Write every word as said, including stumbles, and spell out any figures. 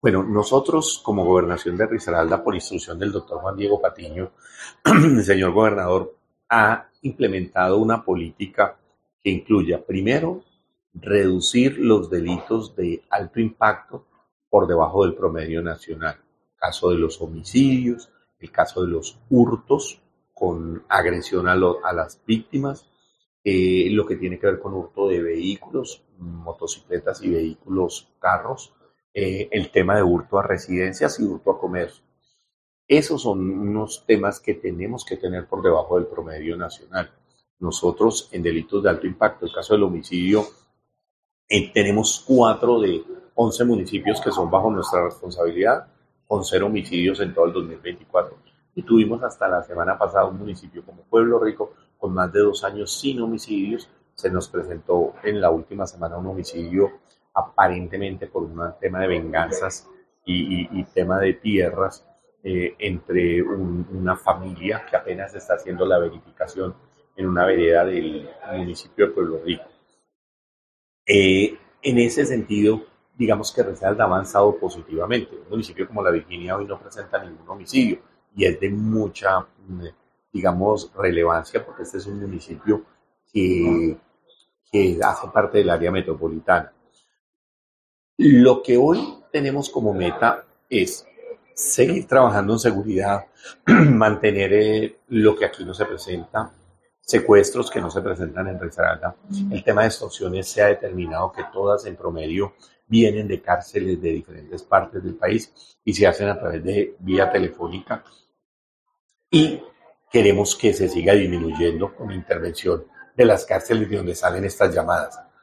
Bueno, nosotros como Gobernación de Risaralda, por instrucción del doctor Juan Diego Patiño, el señor gobernador ha implementado una política que incluya, primero, reducir los delitos de alto impacto por debajo del promedio nacional. El caso de los homicidios, el caso de los hurtos con agresión a, lo- a las víctimas, eh, lo que tiene que ver con hurto de vehículos, motocicletas y vehículos, carros, eh, el tema de hurto a residencias y hurto a comercio. Esos son unos temas que tenemos que tener por debajo del promedio nacional. Nosotros en delitos de alto impacto, el caso del homicidio, eh, tenemos cuatro de once municipios que son bajo nuestra responsabilidad, con cero homicidios en todo el dos mil veinticuatro. Y tuvimos hasta la semana pasada un municipio como Pueblo Rico con más de dos años sin homicidios. Se nos presentó en la última semana un homicidio aparentemente por un tema de venganzas y, y, y tema de tierras eh, entre un, una familia que apenas está haciendo la verificación en una vereda del municipio de Pueblo Rico. Eh, en ese sentido, digamos que Risaralda ha avanzado positivamente. Un municipio como la Virginia hoy no presenta ningún homicidio y es de mucha, digamos, relevancia porque este es un municipio que, que hace parte del área metropolitana. Lo que hoy tenemos como meta es seguir trabajando en seguridad, mantener eh, lo que aquí no se presenta, secuestros que no se presentan en Risaralda. El tema de extorsiones se ha determinado que todas en promedio vienen de cárceles de diferentes partes del país y se hacen a través de vía telefónica y queremos que se siga disminuyendo con intervención de las cárceles de donde salen estas llamadas.